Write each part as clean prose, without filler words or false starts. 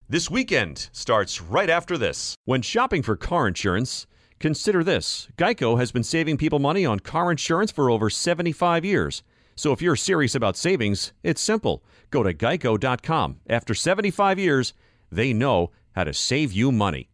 This weekend starts right after this. When shopping for car insurance, consider this. Geico has been saving people money on car insurance for over 75 years. So if you're serious about savings, it's simple. Go to geico.com. After 75 years, they know how to save you money.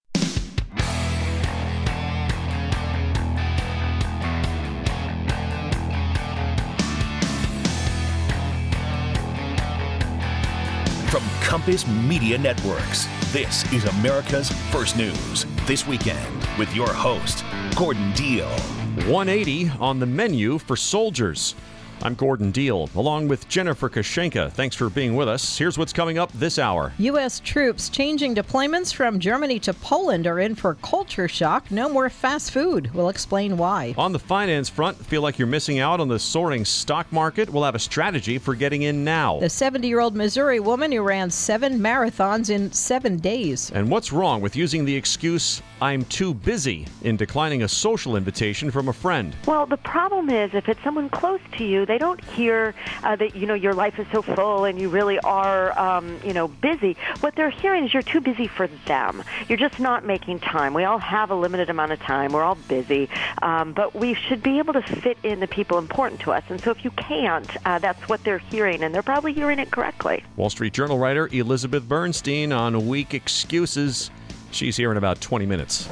From Compass Media Networks, this is America's First News This Weekend with your host, Gordon Deal. 180 on the menu for soldiers. I'm Gordon Deal, along with Jennifer Kashenka. Thanks for being with us. Here's what's coming up this hour. U.S. troops changing deployments from Germany to Poland are in for culture shock. No more fast food. We'll explain why. On the finance front, feel like you're missing out on the soaring stock market? We'll have a strategy for getting in now. The 70-year-old Missouri woman who ran 7 marathons in 7 days. And what's wrong with using the excuse, I'm too busy, in declining a social invitation from a friend? Well, the problem is if it's someone close to you, they don't hear that, your life is so full and you really are, busy. What they're hearing is you're too busy for them. You're just not making time. We all have a limited amount of time. We're all busy. But we should be able to fit in the people important to us. And so if you can't, that's what they're hearing, and they're probably hearing it correctly. Wall Street Journal writer Elizabeth Bernstein on weak excuses. She's here in about 20 minutes.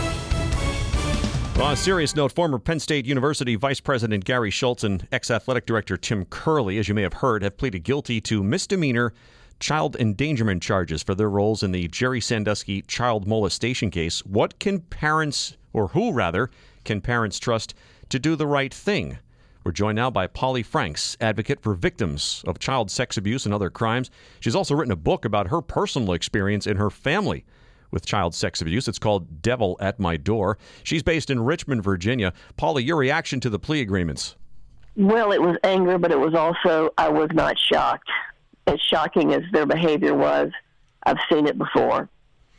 On a serious note, former Penn State University Vice President Gary Schultz and ex-athletic director Tim Curley, as you may have heard, have pleaded guilty to misdemeanor child endangerment charges for their roles in the Jerry Sandusky child molestation case. What can parents, or who rather, can parents trust to do the right thing? We're joined now by Polly Franks, advocate for victims of child sex abuse and other crimes. She's also written a book about her personal experience in her family with child sex abuse. It's called Devil at My Door. She's based in Richmond, Virginia. Paula, your reaction to the plea agreements? Well, it was anger, but it was also, I was not shocked. As shocking as their behavior was, I've seen it before.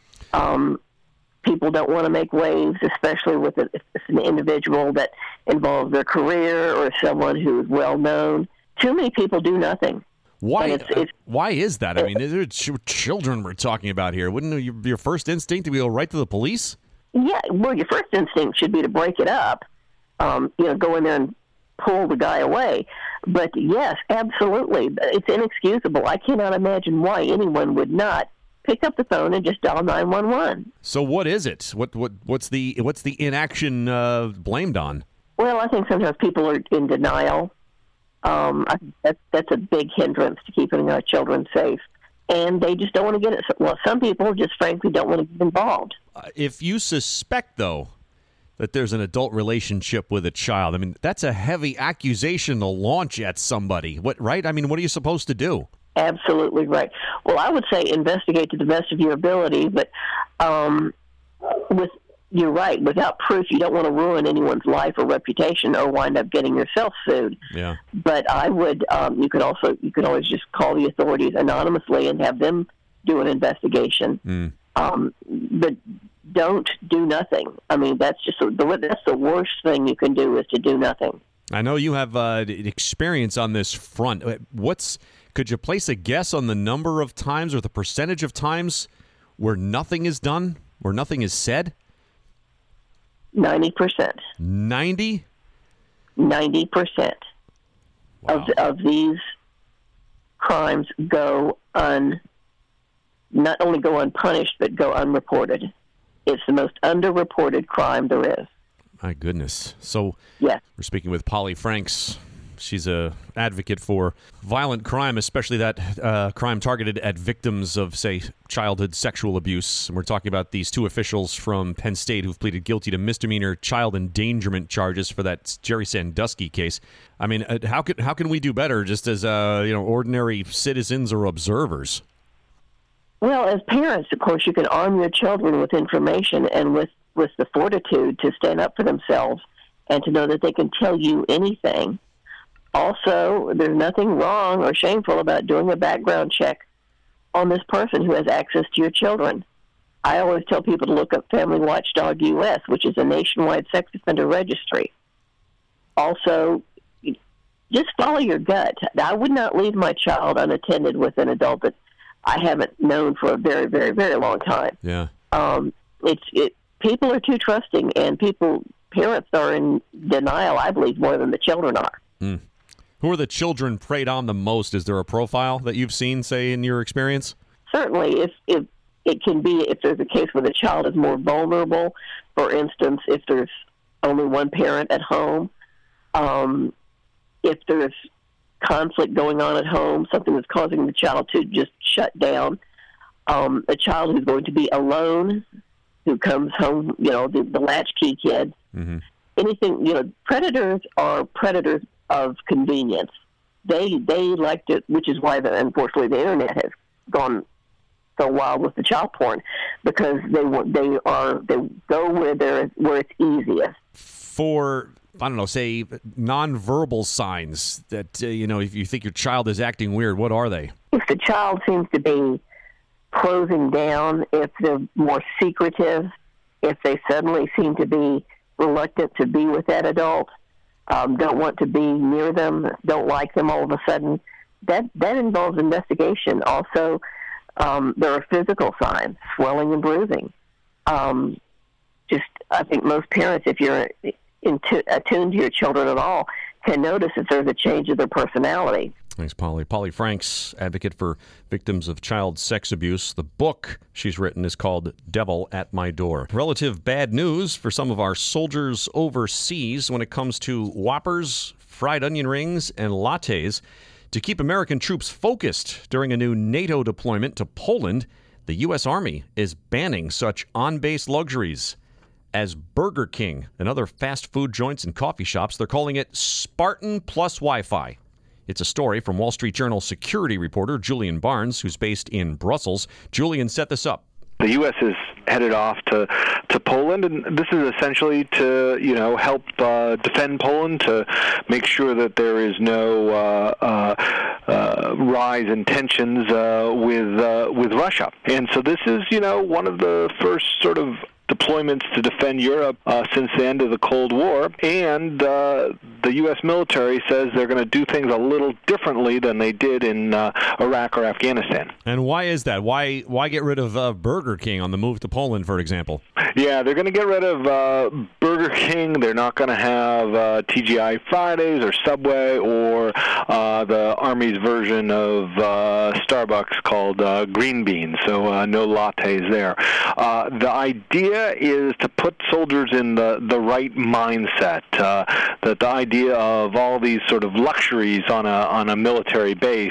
People don't want to make waves, especially if it's an individual that involves their career or someone who is well known. Too many people do nothing. Why? Why is that? I mean, they're children we're talking about here. Wouldn't your first instinct to go right to the police? Yeah, well, your first instinct should be to break it up. Go in there and pull the guy away. But yes, absolutely, it's inexcusable. I cannot imagine why anyone would not pick up the phone and just dial 911. So what is it? What's the inaction blamed on? Well, I think sometimes people are in denial. I think that's a big hindrance to keeping our children safe. And they just don't want to get it. Well, some people just frankly don't want to get involved. If you suspect, though, that there's an adult relationship with a child, I mean, that's a heavy accusation to launch at somebody. Right? I mean, what are you supposed to do? Absolutely right. Well, I would say investigate to the best of your ability, but you're right. Without proof, you don't want to ruin anyone's life or reputation or wind up getting yourself sued. Yeah. But I would, you could always just call the authorities anonymously and have them do an investigation. But don't do nothing. I mean, that's the worst thing you can do is to do nothing. I know you have experience on this front. Could you place a guess on the number of times or the percentage of times where nothing is done, where nothing is said? 90%. 90%? 90% of these crimes not only go unpunished, but go unreported. It's the most underreported crime there is. My goodness. So yes. We're speaking with Polly Franks. She's an advocate for violent crime, especially that crime targeted at victims of, say, childhood sexual abuse. And we're talking about these two officials from Penn State who've pleaded guilty to misdemeanor child endangerment charges for that Jerry Sandusky case. I mean, how can we do better just as ordinary citizens or observers? Well, as parents, of course, you can arm your children with information and with the fortitude to stand up for themselves and to know that they can tell you anything. Also, there's nothing wrong or shameful about doing a background check on this person who has access to your children. I always tell people to look up Family Watchdog US, which is a nationwide sex offender registry. Also, just follow your gut. I would not leave my child unattended with an adult that I haven't known for a very, very, very long time. Yeah. People are too trusting, and parents are in denial, I believe, more than the children are. Mm. Who are the children preyed on the most? Is there a profile that you've seen, say, in your experience? Certainly, if it can be, if there's a case where the child is more vulnerable, for instance, if there's only one parent at home, if there's conflict going on at home, something that's causing the child to just shut down, a child who's going to be alone, who comes home, the latchkey kid, mm-hmm. anything, predators are predators of convenience. They like to, which is why, unfortunately, the internet has gone so wild with the child porn, because they go where it's easiest. For, I don't know, say nonverbal signs that, if you think your child is acting weird, what are they? If the child seems to be closing down, if they're more secretive, if they suddenly seem to be reluctant to be with that adult, don't want to be near them, don't like them all of a sudden, that involves investigation. Also, there are physical signs, swelling and bruising. I think most parents, if you're attuned to your children at all, can notice if there's a change of their personality. Thanks, Polly. Polly Franks, advocate for victims of child sex abuse. The book she's written is called Devil at My Door. Relative bad news for some of our soldiers overseas when it comes to Whoppers, fried onion rings, and lattes. To keep American troops focused during a new NATO deployment to Poland, the U.S. Army is banning such on-base luxuries as Burger King and other fast food joints and coffee shops. They're calling it Spartan Plus Wi-Fi. It's a story from Wall Street Journal security reporter Julian Barnes, who's based in Brussels. Julian set this up. The U.S. is headed off to Poland, and this is essentially to help defend Poland, to make sure that there is no rise in tensions with Russia. And so this is one of the first sort of deployments to defend Europe since the end of the Cold War, and the U.S. military says they're going to do things a little differently than they did in Iraq or Afghanistan. And why is that? Why get rid of Burger King on the move to Poland, for example? Yeah, they're going to get rid of Burger King. They're not going to have TGI Fridays or Subway or the Army's version of Starbucks called Green Bean, so no lattes there. The idea is to put soldiers in the right mindset, that the idea of all these sort of luxuries on a military base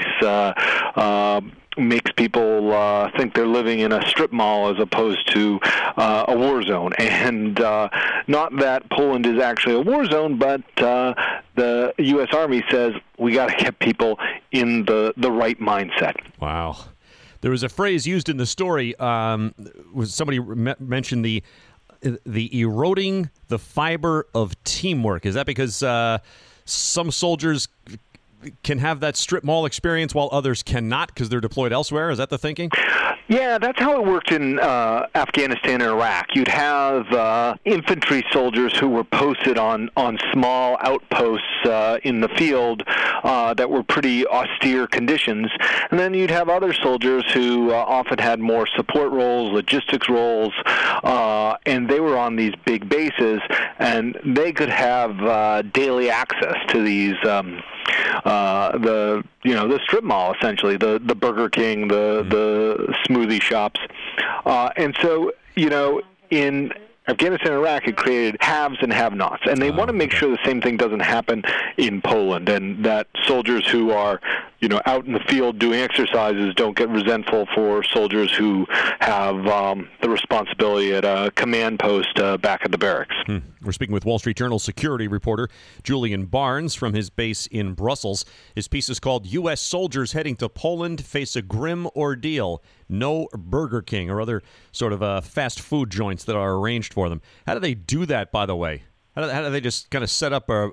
makes people think they're living in a strip mall as opposed to a war zone. And not that Poland is actually a war zone, but the U.S. Army says we got to get people in the right mindset. Wow. There was a phrase used in the story. Somebody mentioned the eroding the fiber of teamwork. Is that because some soldiers can have that strip mall experience while others cannot because they're deployed elsewhere? Is that the thinking? Yeah, that's how it worked in Afghanistan and Iraq. You'd have infantry soldiers who were posted on small outposts in the field that were pretty austere conditions. And then you'd have other soldiers who often had more support roles, logistics roles, and they were on these big bases, and they could have daily access to these the strip mall, essentially, the Burger King, the smoothie shops. And so, in Afghanistan and Iraq, it created haves and have-nots. And they want to make sure the same thing doesn't happen in Poland, and that soldiers who are, out in the field doing exercises don't get resentful for soldiers who have the responsibility at a command post back at the barracks. We're speaking with Wall Street Journal security reporter Julian Barnes from his base in Brussels. His piece is called U.S. Soldiers Heading to Poland Face a Grim Ordeal. No Burger King or other sort of fast food joints that are arranged for them. How do they do that, by the way? How do they just kind of set up a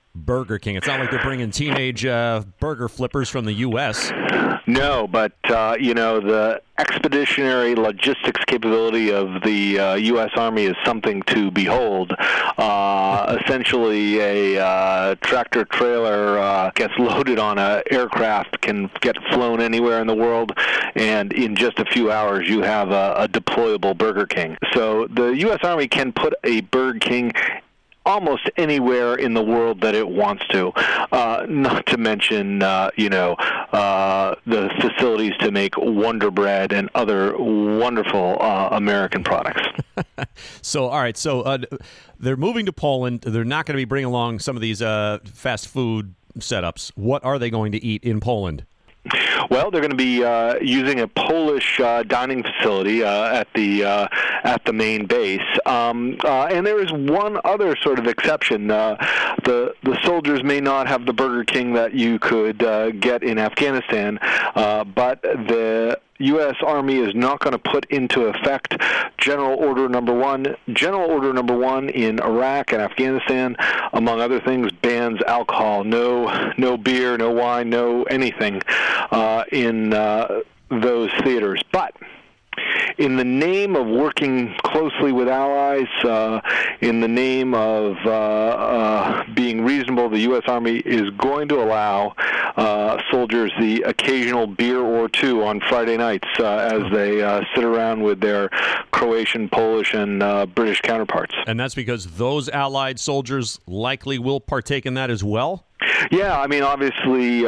Burger King. It's not like they're bringing teenage burger flippers from the U.S. No, but the expeditionary logistics capability of the U.S. Army is something to behold. Essentially, a tractor trailer gets loaded on an aircraft, can get flown anywhere in the world, and in just a few hours you have a deployable Burger King. So the U.S. Army can put a Burger King almost anywhere in the world that it wants to, not to mention, the facilities to make Wonder Bread and other wonderful American products. So, all right, they're moving to Poland. They're not going to be bringing along some of these fast food setups. What are they going to eat in Poland? Well, they're going to be using a Polish dining facility at the main base, and there is one other sort of exception. The soldiers may not have the Burger King that you could get in Afghanistan, but the U.S. Army is not going to put into effect General Order Number 1. General Order Number 1 in Iraq and Afghanistan, among other things, bans alcohol. No beer, no wine, no anything in those theaters. But in the name of working closely with allies, in the name of being reasonable, the U.S. Army is going to allow soldiers the occasional beer or two on Friday nights as they sit around with their Croatian, Polish, and British counterparts. And that's because those allied soldiers likely will partake in that as well? Yeah, I mean, obviously,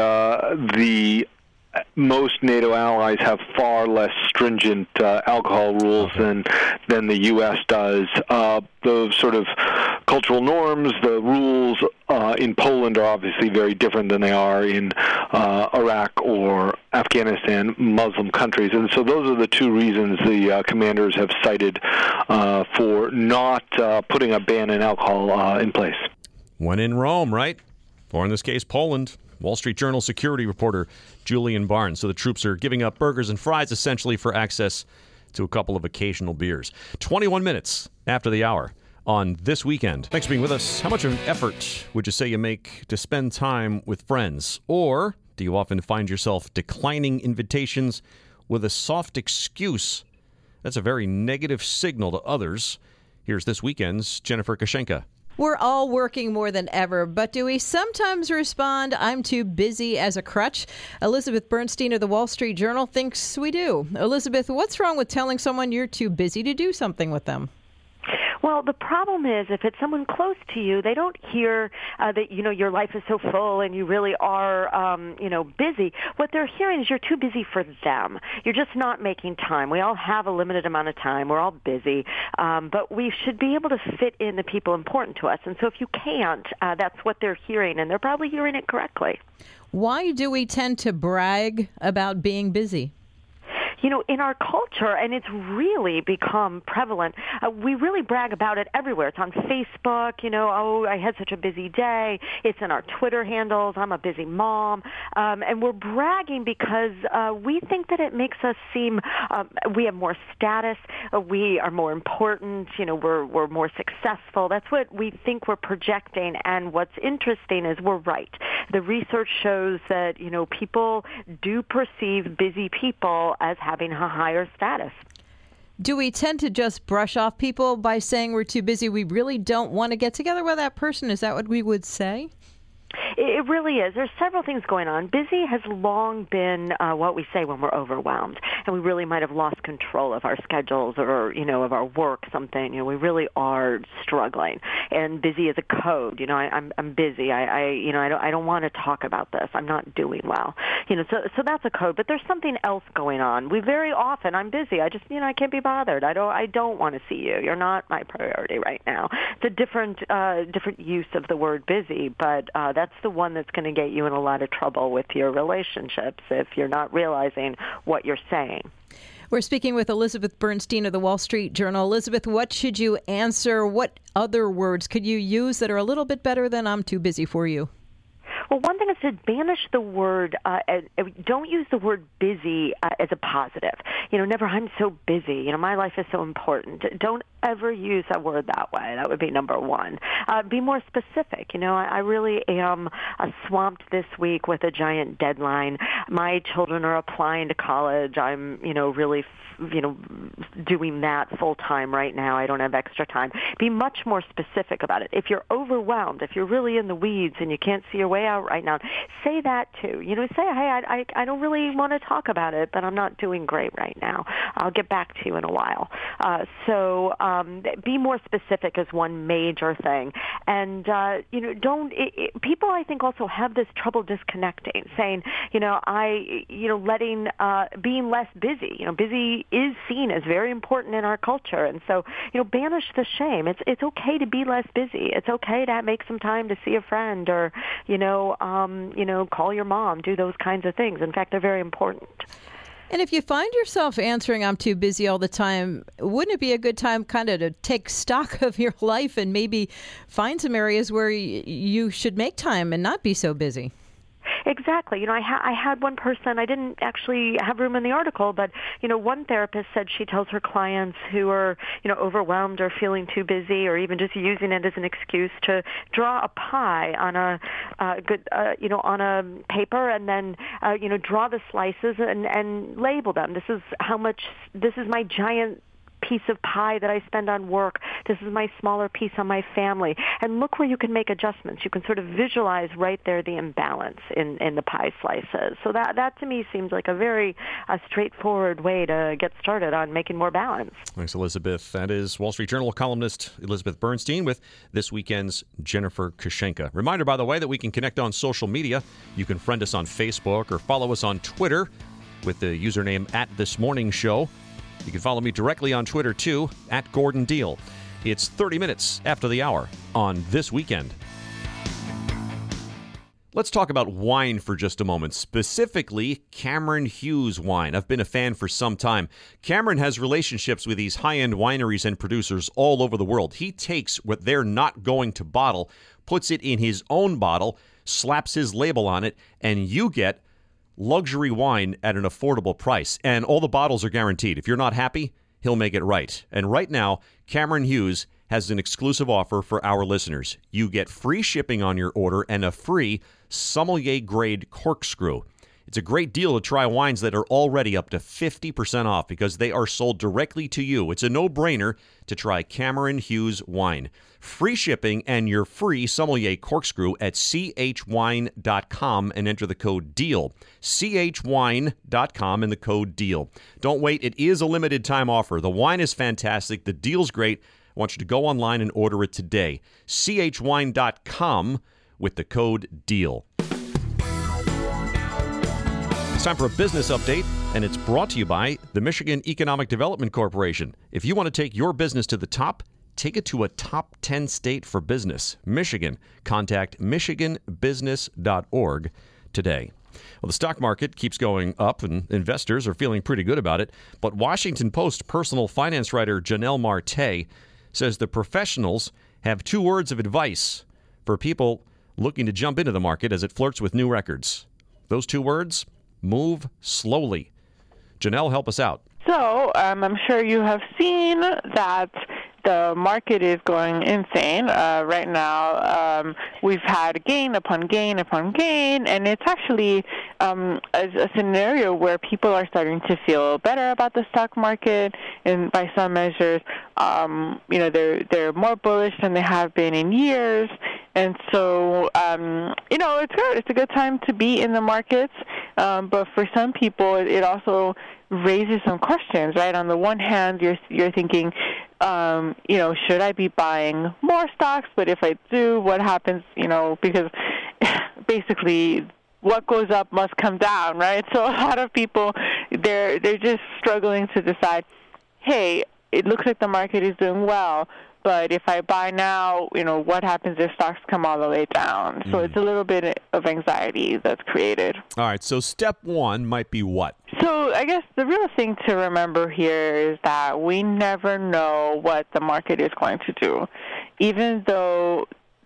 most NATO allies have far less stringent alcohol rules than the U.S. does. Those sort of cultural norms, the rules in Poland are obviously very different than they are in Iraq or Afghanistan, Muslim countries. And so those are the two reasons the commanders have cited for not putting a ban on alcohol in place. When in Rome, right? Or in this case, Poland. Wall Street Journal security reporter Julian Barnes. So the troops are giving up burgers and fries essentially for access to a couple of occasional beers. 21 minutes after the hour on This Weekend. Thanks for being with us. How much of an effort would you say you make to spend time with friends? Or do you often find yourself declining invitations with a soft excuse? That's a very negative signal to others. Here's This Weekend's Jennifer Kashenka. We're all working more than ever, but do we sometimes respond, I'm too busy, as a crutch? Elizabeth Bernstein of the Wall Street Journal thinks we do. Elizabeth, what's wrong with telling someone you're too busy to do something with them? Well, the problem is if it's someone close to you, they don't hear that, your life is so full and you really are, busy. What they're hearing is you're too busy for them. You're just not making time. We all have a limited amount of time. We're all busy. But we should be able to fit in the people important to us. And so if you can't, that's what they're hearing, and they're probably hearing it correctly. Why do we tend to brag about being busy? In our culture, and it's really become prevalent, we really brag about it everywhere. It's on Facebook, oh, I had such a busy day. It's in our Twitter handles, I'm a busy mom. And we're bragging because we think that it makes us seem we have more status, we are more important, we're more successful. That's what we think we're projecting, and what's interesting is we're right. The research shows that, people do perceive busy people as having a higher status. Do we tend to just brush off people by saying we're too busy? We really don't want to get together with that person. Is that what we would say? It really is. There's several things going on. Busy has long been what we say when we're overwhelmed, and we really might have lost control of our schedules or, of our work, something. We really are struggling. And busy is a code. I'm busy. I don't want to talk about this. I'm not doing well. So that's a code. But there's something else going on. We very often, I'm busy. I just, I can't be bothered. I don't want to see you. You're not my priority right now. It's a different use of the word busy, but that's the one that's going to get you in a lot of trouble with your relationships if you're not realizing what you're saying. We're speaking with Elizabeth Bernstein of the Wall Street Journal. Elizabeth, what should you answer? What other words could you use that are a little bit better than I'm too busy for you? Well, one thing is to banish the word, don't use the word busy as a positive. Never, I'm so busy. My life is so important. Don't ever use that word that way. That would be number one. Be more specific. I really am swamped this week with a giant deadline. My children are applying to college. I'm, really doing that full time right now. I don't have extra time. Be much more specific about it. If you're overwhelmed, if you're really in the weeds and you can't see your way out right now, say that too. Say, hey, I don't really want to talk about it, but I'm not doing great right now. I'll get back to you in a while. So be more specific is one major thing. And, people I think also have this trouble disconnecting, saying, being less busy. Busy is seen as very important in our culture. And so, banish the shame. It's okay to be less busy. It's okay to make some time to see a friend or, call your mom, do those kinds of things. In fact, they're very important. And if you find yourself answering, I'm too busy all the time, wouldn't it be a good time kind of to take stock of your life and maybe find some areas where you should make time and not be so busy? Exactly. I had one person, I didn't actually have room in the article, but, one therapist said she tells her clients who are, overwhelmed or feeling too busy or even just using it as an excuse to draw a pie on on a paper and then, draw the slices and label them. This is my giant piece of pie that I spend on work. This is my smaller piece on my family. And look where you can make adjustments. You can sort of visualize right there the imbalance in the pie slices. So that to me seems like a very straightforward way to get started on making more balance. Thanks, Elizabeth. That is Wall Street Journal columnist Elizabeth Bernstein with this weekend's Jennifer Kushenka. Reminder, by the way, that we can connect on social media. You can friend us on Facebook or follow us on Twitter with the username @ThisMorningShow. You can follow me directly on Twitter, too, @GordonDeal. It's 30 minutes after the hour on This Weekend. Let's talk about wine for just a moment, specifically Cameron Hughes wine. I've been a fan for some time. Cameron has relationships with these high-end wineries and producers all over the world. He takes what they're not going to bottle, puts it in his own bottle, slaps his label on it, and you get luxury wine at an affordable price. And all the bottles are guaranteed. If you're not happy, he'll make it right. And right now, Cameron Hughes has an exclusive offer for our listeners. You get free shipping on your order and a free sommelier-grade corkscrew. It's a great deal to try wines that are already up to 50% off because they are sold directly to you. It's a no-brainer to try Cameron Hughes wine. Free shipping and your free sommelier corkscrew at chwine.com and enter the code DEAL. chwine.com and the code DEAL. Don't wait. It is a limited time offer. The wine is fantastic. The deal's great. I want you to go online and order it today. chwine.com with the code DEAL. It's time for a business update, and it's brought to you by the Michigan Economic Development Corporation. If you want to take your business to the top, take it to a top 10 state for business, Michigan. Contact michiganbusiness.org today. Well, the stock market keeps going up, and investors are feeling pretty good about it. But Washington Post personal finance writer Janelle Marte says the professionals have 2 words of advice for people looking to jump into the market as it flirts with new records. Those 2 words: move slowly. Janelle, help us out. So I'm sure you have seen that the market is going insane. Right now, we've had gain upon gain upon gain, and it's actually a scenario where people are starting to feel better about the stock market, and by some measures, they're more bullish than they have been in years. And so, it's good. It's a good time to be in the markets. But for some people, it also raises some questions, right? On the one hand, you're thinking, should I be buying more stocks? But if I do, what happens? Because basically what goes up must come down, right? So a lot of people, they're just struggling to decide, hey, it looks like the market is doing well, but if I buy now, what happens if stocks come all the way down? So it's a little bit of anxiety that's created. All right, so step 1 might be what? So I guess the real thing to remember here is that we never know what the market is going to do. Even though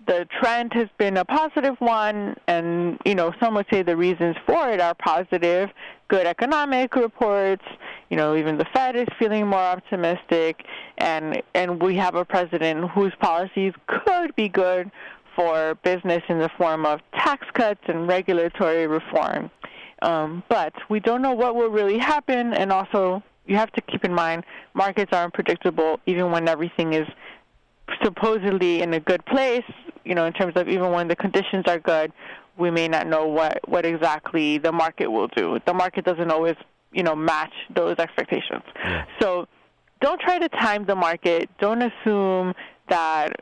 the trend has been a positive one, and, some would say the reasons for it are positive, good economic reports, even the Fed is feeling more optimistic, and we have a president whose policies could be good for business in the form of tax cuts and regulatory reform. But we don't know what will really happen, and also you have to keep in mind markets are unpredictable even when everything is supposedly in a good place, in terms of even when the conditions are good, we may not know what exactly the market will do. The market doesn't always, match those expectations. Yeah. So don't try to time the market. Don't assume that,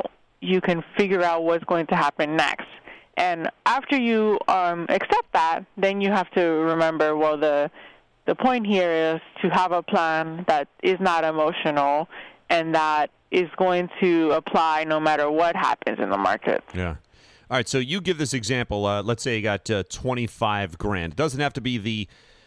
you can figure out what's going to happen next. And after you accept that, then you have to remember, well, the point here is to have a plan that is not emotional and that is going to apply no matter what happens in the market. Yeah. All right, so you give this example. Let's say you got $25,000. It doesn't have to be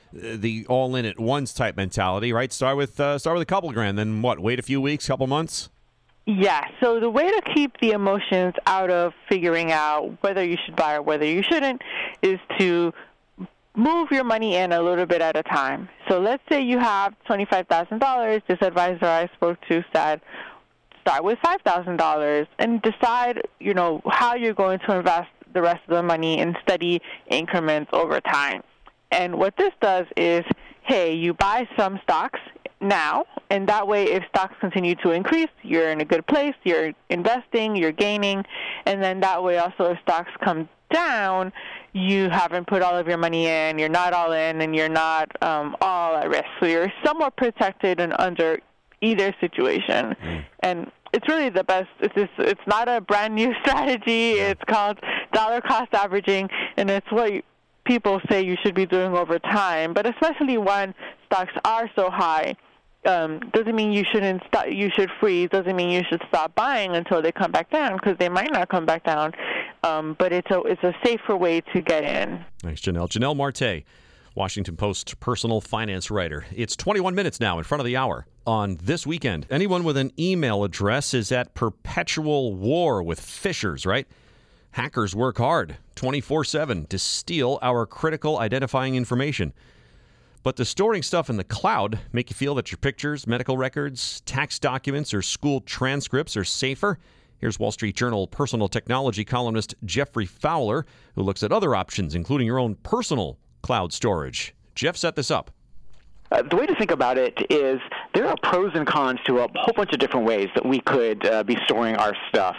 the all-in at once type mentality, right? Start with a couple of grand, then what? Wait a few weeks, couple months. Yeah. So the way to keep the emotions out of figuring out whether you should buy or whether you shouldn't is to move your money in a little bit at a time. So let's say you have $25,000. This advisor I spoke to said, start with $5,000 and decide, how you're going to invest the rest of the money in steady increments over time. And what this does is, hey, you buy some stocks now, and that way if stocks continue to increase, you're in a good place, you're investing, you're gaining, and then that way also if stocks come down, you haven't put all of your money in, you're not all in, and you're not all at risk. So you're somewhat protected and under either situation. And it's really the best. It's not a brand new strategy. It's called dollar cost averaging, and it's what people say you should be doing over time. But especially when stocks are so high, doesn't mean you shouldn't stop. You should freeze. Doesn't mean you should stop buying until they come back down, because they might not come back down. But it's a safer way to get in. Thanks, Janelle. Janelle Marte, Washington Post personal finance writer. It's 21 minutes now in front of the hour on This Weekend. Anyone with an email address is at perpetual war with phishers, right? Hackers work hard 24/7 to steal our critical identifying information. But does storing stuff in the cloud make you feel that your pictures, medical records, tax documents, or school transcripts are safer? Here's Wall Street Journal personal technology columnist Jeffrey Fowler, who looks at other options, including your own personal cloud storage. Jeff set this up. The way to think about it is there are pros and cons to a whole bunch of different ways that we could be storing our stuff,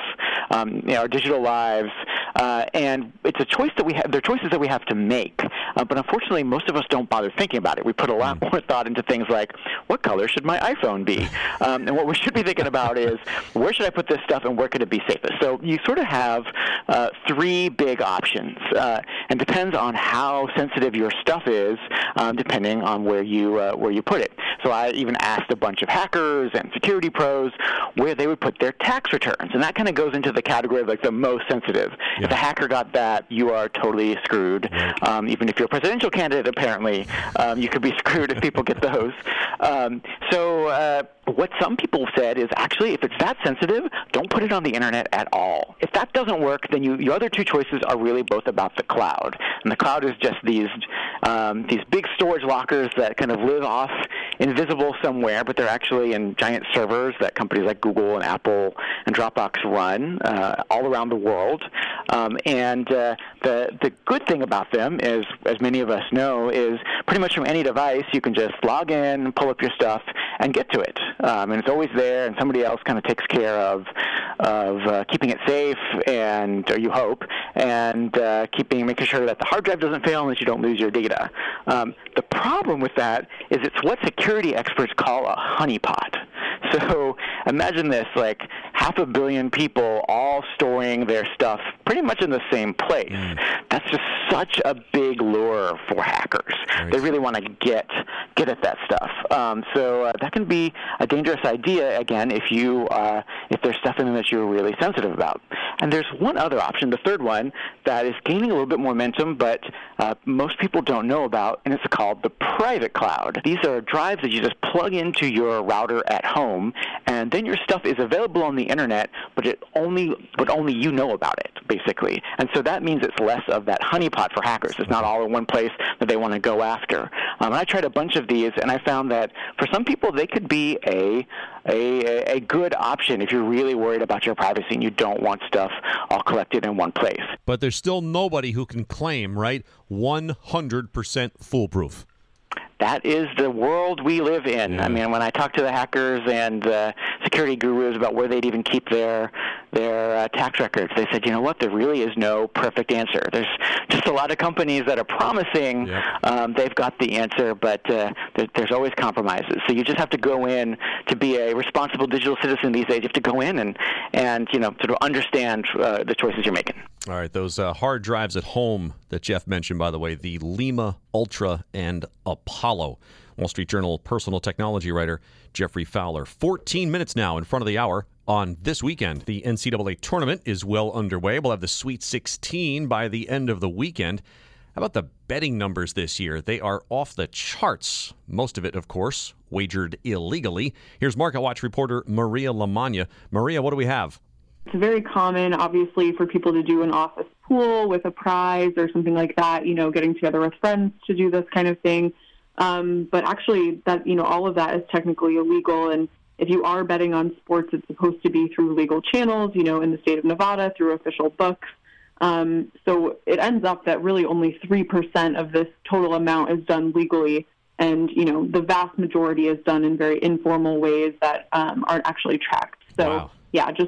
our digital lives, and it's a choice that we have. They're choices that we have to make, but unfortunately, most of us don't bother thinking about it. We put a lot more thought into things like, what color should my iPhone be? And what we should be thinking about is, where should I put this stuff and where could it be safest? So you sort of have three big options, and depends on how sensitive your stuff is, depending on where you put it. So I even asked a bunch of hackers and security pros where they would put their tax returns, and that kind of goes into the category of like the most sensitive. Yeah. If a hacker got that, you are totally screwed. Even if you're a presidential candidate, apparently, you could be screwed if people get those. So what some people said is actually, if it's that sensitive, don't put it on the internet at all. If that doesn't work, then your other two choices are really both about the cloud. And the cloud is just these big storage lockers that kind of live off invisible somewhere, but they're actually in giant servers that companies like Google and Apple and Dropbox run all around the world. And the good thing about them is, as many of us know, is pretty much from any device you can just log in, pull up your stuff, and get to it. And it's always there, and somebody else kind of takes care of keeping it safe, or you hope, and making sure that the hard drive doesn't fail and that you don't lose your data. The problem with that is it's what security experts call a honeypot. So imagine this, like 500 million people all storing their stuff pretty much in the same place. That's just such a big lure for hackers. Right. They really want to get at that stuff. So that can be a dangerous idea, again, if there's stuff in them that you're really sensitive about. And there's one other option, the third one, that is gaining a little bit more momentum, but most people don't know about, and it's called the private cloud. These are drives that you just plug into your router at home, and then your stuff is available on the internet, but only you know about it, basically. And so that means it's less of that honeypot for hackers. It's not all in one place that they want to go after. And I tried a bunch of these, and I found that for some people, they could be a good option if you're really worried about your privacy and you don't want stuff all collected in one place. But there's still nobody who can claim, right, 100% foolproof. That is the world we live in. I mean, when I talk to the hackers and security gurus about where they'd even keep their tax records, they said, you know what, there really is no perfect answer. There's just a lot of companies that are promising they've got the answer, but there's always compromises. So you just have to go in to be a responsible digital citizen these days. You have to go in and sort of understand the choices you're making. All right, those hard drives at home that Jeff mentioned, by the way, the Lima Ultra and Apollo. Wall Street Journal personal technology writer Jeffrey Fowler. 14 minutes now in front of the hour on This Weekend. The NCAA tournament is well underway. We'll have the Sweet 16 by the end of the weekend. How about the betting numbers this year? They are off the charts. Most of it, of course, wagered illegally. Here's Market Watch reporter Maria Lamagna. Maria, what do we have? It's very common, obviously, for people to do an office pool with a prize or something like that, getting together with friends to do this kind of thing. But actually, that all of that is technically illegal. And if you are betting on sports, it's supposed to be through legal channels, in the state of Nevada, through official books. So it ends up that really only 3% of this total amount is done legally. And, the vast majority is done in very informal ways that aren't actually tracked. So, wow. Yeah, just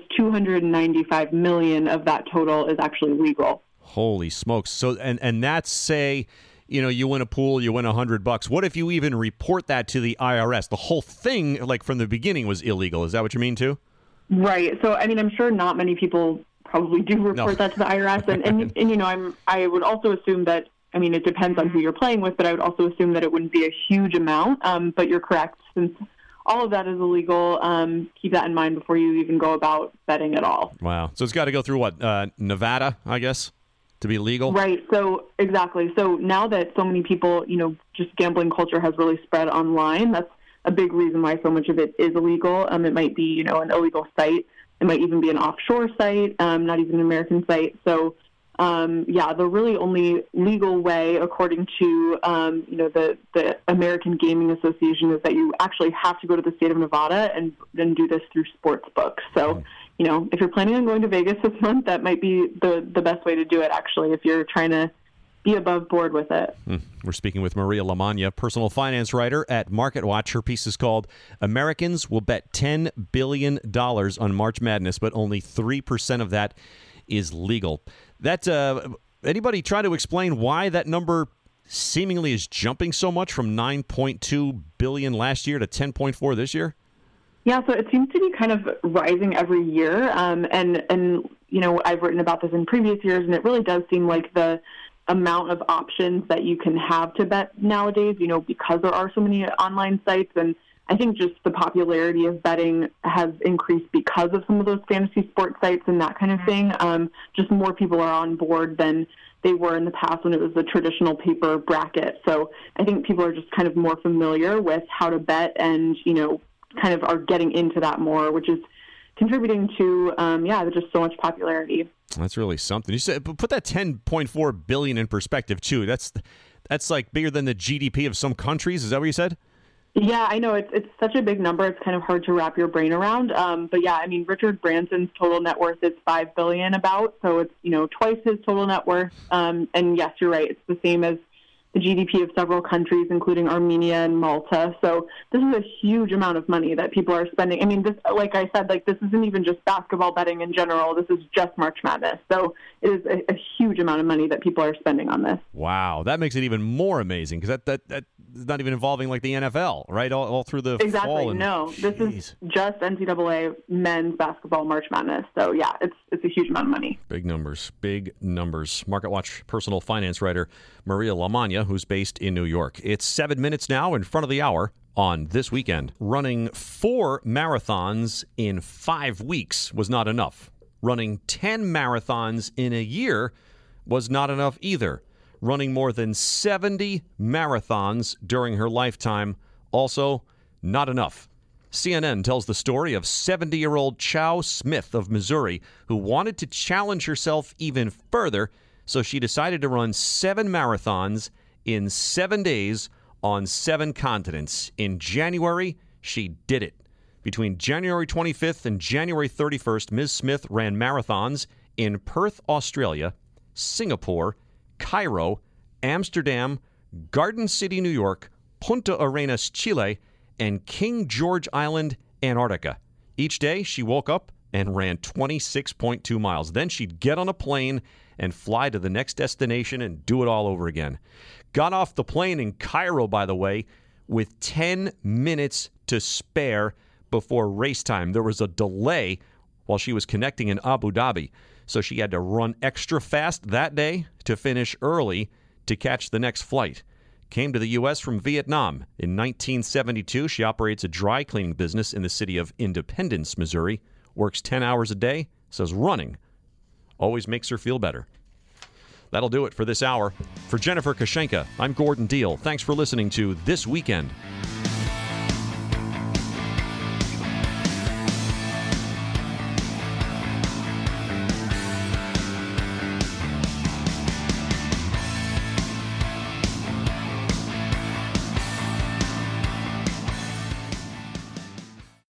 295 million of that total is actually legal. Holy smokes. So, and that's, say, you win a pool, you win $100. What if you even report that to the IRS? The whole thing, like from the beginning, was illegal. Is that what you mean, too? Right. So, I mean, I'm sure not many people probably do report that to the IRS. And I would also assume that, it depends on who you're playing with, but I would also assume that it wouldn't be a huge amount. But you're correct. Since all of that is illegal, keep that in mind before you even go about betting at all. Wow. So it's got to go through what? Nevada, I guess, to be legal? Right. So exactly. So now that so many people, just gambling culture has really spread online, that's a big reason why so much of it is illegal. It might be, an illegal site. It might even be an offshore site, not even an American site. So, the really only legal way, according to, the American Gaming Association, is that you actually have to go to the state of Nevada and then do this through sports books. So, if you're planning on going to Vegas this month, that might be the best way to do it, actually, if you're trying to be above board with it. We're speaking with Maria Lamagna, personal finance writer at MarketWatch. Her piece is called Americans Will Bet $10 Billion on March Madness, but only 3% of that is legal. That anybody try to explain why that number seemingly is jumping so much from $9.2 billion last year to $10.4 this year? Yeah, so it seems to be kind of rising every year. And I've written about this in previous years, and it really does seem like the amount of options that you can have to bet nowadays, because there are so many online sites. And I think just the popularity of betting has increased because of some of those fantasy sports sites and that kind of thing. Just more people are on board than they were in the past when it was the traditional paper bracket. So I think people are just kind of more familiar with how to bet and, kind of are getting into that more, which is contributing to, just so much popularity. That's really something. You said, put that $10.4 billion in perspective, too. That's like bigger than the GDP of some countries. Is that what you said? Yeah, I know. It's such a big number. It's kind of hard to wrap your brain around. But yeah, Richard Branson's total net worth is $5 billion about. So it's, twice his total net worth. And yes, you're right. It's the same as the GDP of several countries, including Armenia and Malta. So this is a huge amount of money that people are spending. This, like I said, this isn't even just basketball betting in general. This is just March Madness. So it is a huge amount of money that people are spending on this. Wow. That makes it even more amazing because that is not even involving the NFL, right? All through the fall. No, this is just NCAA men's basketball March Madness. So yeah, it's a huge amount of money. Big numbers. MarketWatch personal finance writer Maria Lamagna, who's based in New York. It's 7 minutes now in front of the hour on This Weekend. Running 4 marathons in 5 weeks was not enough. Running 10 marathons in a year was not enough either. Running more than 70 marathons during her lifetime, also not enough. CNN tells the story of 70-year-old Chow Smith of Missouri, who wanted to challenge herself even further, so she decided to run 7 marathons in 7 days on 7 continents. In January, she did it. Between January 25th and January 31st, Ms. Smith ran marathons in Perth, Australia, Singapore, Cairo, Amsterdam, Garden City, New York, Punta Arenas, Chile, and King George Island, Antarctica. Each day, she woke up and ran 26.2 miles. Then she'd get on a plane and fly to the next destination and do it all over again. Got off the plane in Cairo, by the way, with 10 minutes to spare before race time. There was a delay while she was connecting in Abu Dhabi, so she had to run extra fast that day to finish early to catch the next flight. Came to the U.S. from Vietnam. In 1972, she operates a dry cleaning business in the city of Independence, Missouri. Works 10 hours a day, says running always makes her feel better. That'll do it for this hour. For Jennifer Kashenka, I'm Gordon Deal. Thanks for listening to This Weekend.